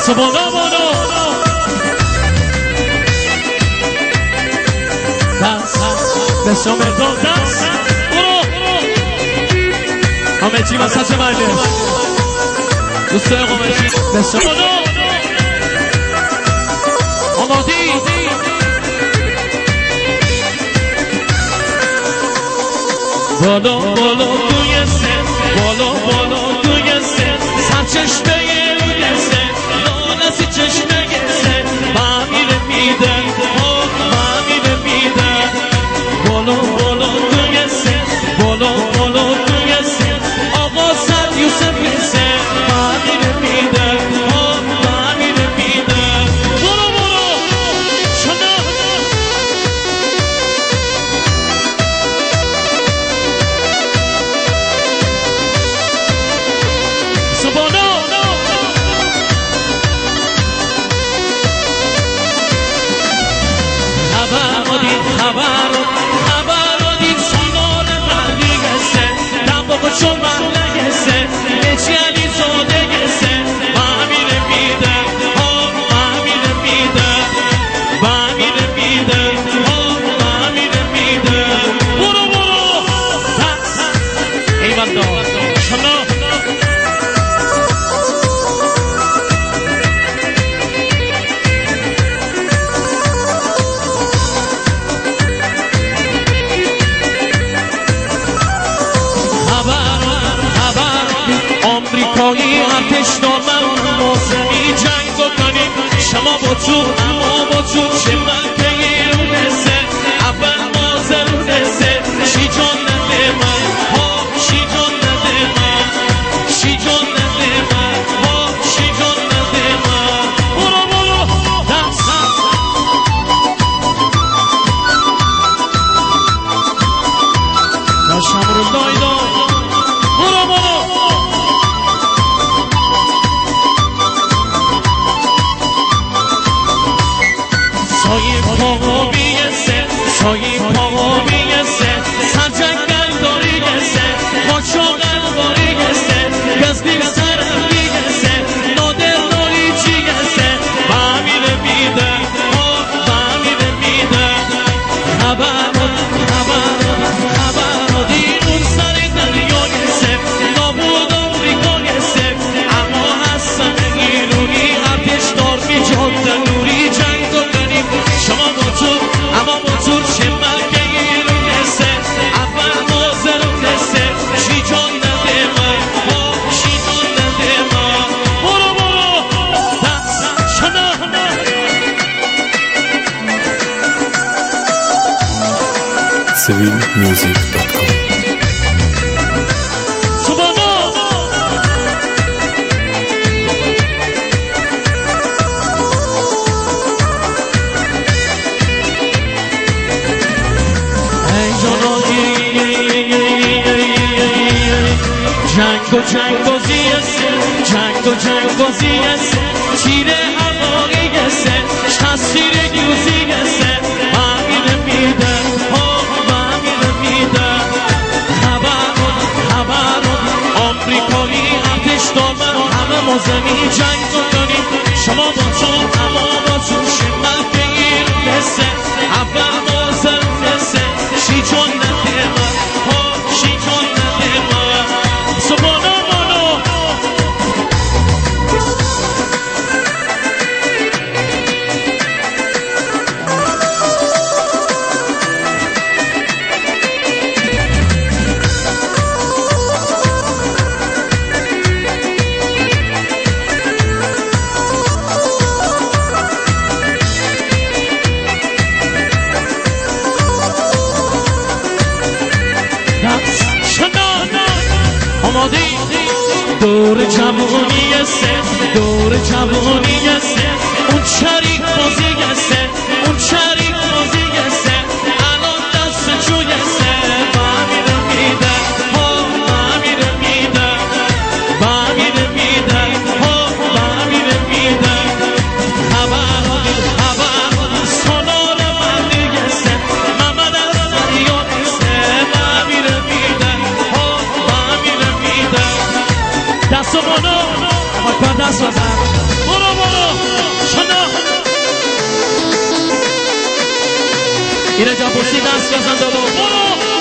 سبانا بانا دست مردان دست برو همه چی وسط مرده دوستای قمشی دست بانا آمادی بالا بالا توی سن بالا بالا توی سن سرچشمه روی سن لانسی چشمه سن معمیره میده معمیره میده بالا بالا توی سن بالا بالا توی سن آقا سر یوسف سن معمیره میده معمیره میده برو برو شما سبانا خبر دید سالار مردی گسته دنباقو چون محله گسته نچی علی زاده گسته معمیره میده معمیره میده معمیره میده معمیره میده برو برو ایوان دار شما آمریکایی ارتش دارم موسمی جنگ کنیم شما با تو اما با تو چه من پیرونسه اول مازرونسه شی جان نده من شی جان نده من شی جان نده من شی جان نده من برو برو دست داشتم رو دایدا برو برو پاها بیسه سایه پاها بیسه سر جنگل داری گسه ما چاقل باری گسه گزدی سرم بیگسه نادر داری چی گسه معمیره میده معمیره میده خبر دیرون سر دریا گسه نابود آمریکا گسه اما هستم ایرونی ارتش دار میجاد نوری جنگ کنیم شما با تو اما با تو چه مرگه ایرونسه اول مازرونسه شی جان نده من شی جان نده من برو برو دست شنا civilmusic.com جنگ بازی است تیره هوایی است شخصیر گیوزی است معمیره میده معمیره میده خبر آمریکایی ارتش دارم همه ما زمین جنگ کنیم شما با تو اما با تو شمال بگیر نسه اول مازر نسه شی جان نده من شی جان نده من سبانا دور جوانی است دور جوانی است اون شریک بازی است اون شریک بازی است الان دست جوی است معمیره میده معمیره میده معمیره میده معمیره میده خبر سالار مردی است محمد از دریان است معمیره میده معمیره میده دست منو دست بزن برو برو اینجا پرسی دست بزن دلو برو